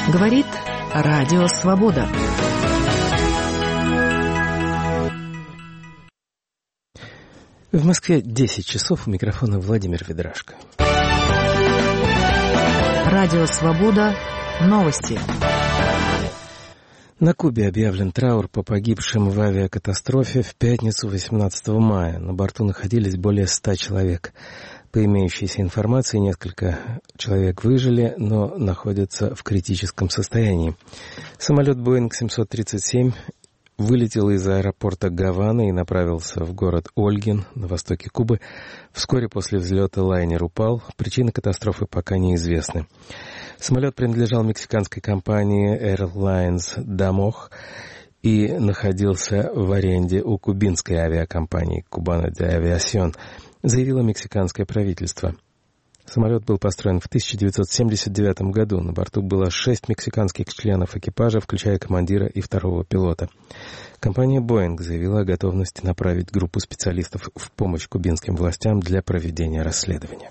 Говорит Радио Свобода. В Москве 10 часов, у микрофона Владимир Ведрашко. Радио Свобода. Новости. На Кубе объявлен траур по погибшим в авиакатастрофе в пятницу 18 мая. На борту находились более 100 человек. По имеющейся информации, несколько человек выжили, но находятся в критическом состоянии. Самолет Boeing 737 вылетел из аэропорта Гавана и направился в город Ольгин на востоке Кубы. Вскоре после взлета лайнер упал. Причины катастрофы пока неизвестны. Самолет принадлежал мексиканской компании Airlines Damoj и находился в аренде у кубинской авиакомпании Cubana de Aviación, заявило мексиканское правительство. Самолет был построен в 1979 году. На борту было 6 мексиканских членов экипажа, включая командира и второго пилота. Компания Boeing заявила о готовности направить группу специалистов в помощь кубинским властям для проведения расследования.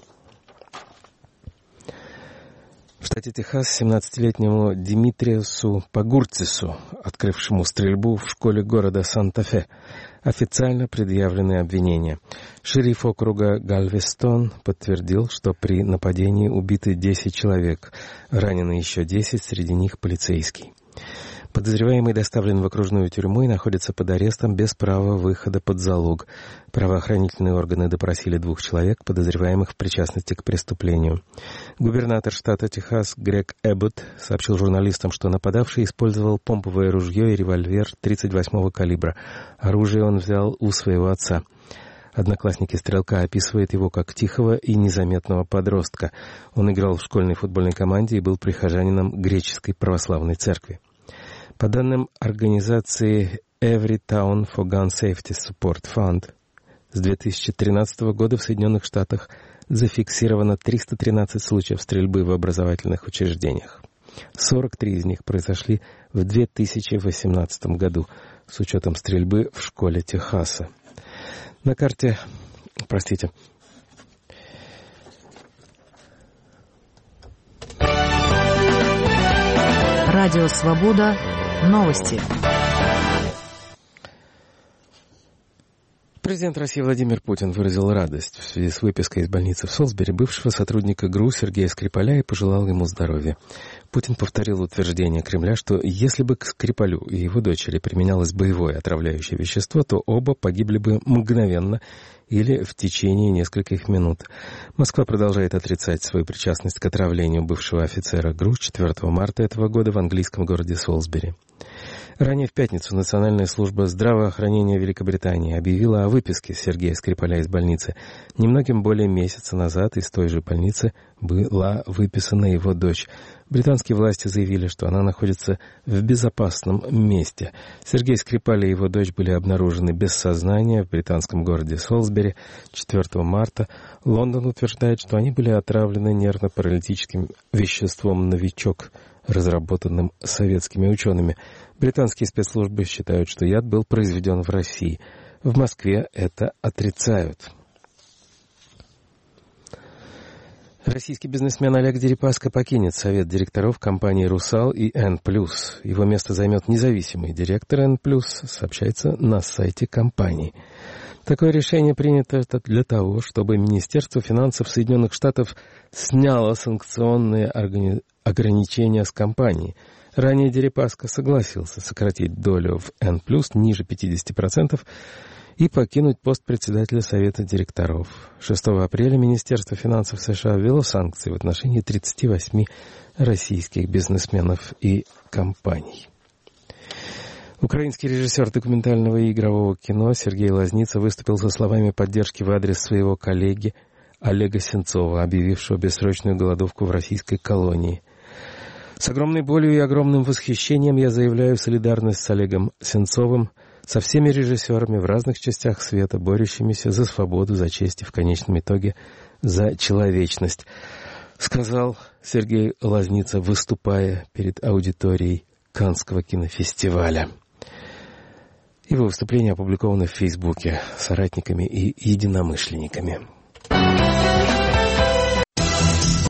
В штате Техас 17-летнему Димитриусу Пагурцису, открывшему стрельбу в школе города Санта-Фе, официально предъявлены обвинения. Шериф округа Галвестон подтвердил, что при нападении убиты 10 человек, ранены еще 10, среди них полицейский. Подозреваемый доставлен в окружную тюрьму и находится под арестом без права выхода под залог. Правоохранительные органы допросили 2 человек, подозреваемых в причастности к преступлению. Губернатор штата Техас Грег Эббот сообщил журналистам, что нападавший использовал помповое ружье и револьвер 38-го калибра. Оружие он взял у своего отца. Одноклассники стрелка описывают его как тихого и незаметного подростка. Он играл в школьной футбольной команде и был прихожанином греческой православной церкви. По данным организации Everytown for Gun Safety Support Fund, с 2013 года в Соединенных Штатах зафиксировано 313 случаев стрельбы в образовательных учреждениях. 43 из них произошли в 2018 году, с учетом стрельбы в школе Техаса. На карте, Радио Свобода. Новости. Президент России Владимир Путин выразил радость в связи с выпиской из больницы в Солсбери бывшего сотрудника ГРУ Сергея Скрипаля и пожелал ему здоровья. Путин повторил утверждение Кремля, что если бы к Скрипалю и его дочери применялось боевое отравляющее вещество, то оба погибли бы мгновенно или в течение нескольких минут. Москва продолжает отрицать свою причастность к отравлению бывшего офицера ГРУ 4 марта этого года в английском городе Солсбери. Ранее в пятницу Национальная служба здравоохранения Великобритании объявила о выписке Сергея Скрипаля из больницы. Немногим более месяца назад из той же больницы была выписана его дочь. Британские власти заявили, что она находится в безопасном месте. Сергей Скрипаль и его дочь были обнаружены без сознания в британском городе Солсбери 4 марта. Лондон утверждает, что они были отравлены нервно-паралитическим веществом «Новичок», разработанным советскими учеными. Британские спецслужбы считают, что яд был произведен в России. В Москве это отрицают. Российский бизнесмен Олег Дерипаска покинет совет директоров компании «Русал» и «Н+». Его место займет независимый директор «Н+», сообщается на сайте компании. Такое решение принято для того, чтобы Министерство финансов Соединенных Штатов сняло санкционные ограничения с компании. Ранее Дерипаска согласился сократить долю в N+, ниже 50%, и покинуть пост председателя Совета директоров. 6 апреля Министерство финансов США ввело санкции в отношении 38 российских бизнесменов и компаний. Украинский режиссер документального и игрового кино Сергей Лазница выступил со словами поддержки в адрес своего коллеги Олега Сенцова, объявившего бессрочную голодовку в российской колонии. С огромной болью и огромным восхищением я заявляю солидарность с Олегом Сенцовым, со всеми режиссерами в разных частях света, борющимися за свободу, за честь и в конечном итоге за человечность, сказал Сергей Лазница, выступая перед аудиторией Каннского кинофестиваля. Его выступление опубликовано в Фейсбуке соратниками и единомышленниками.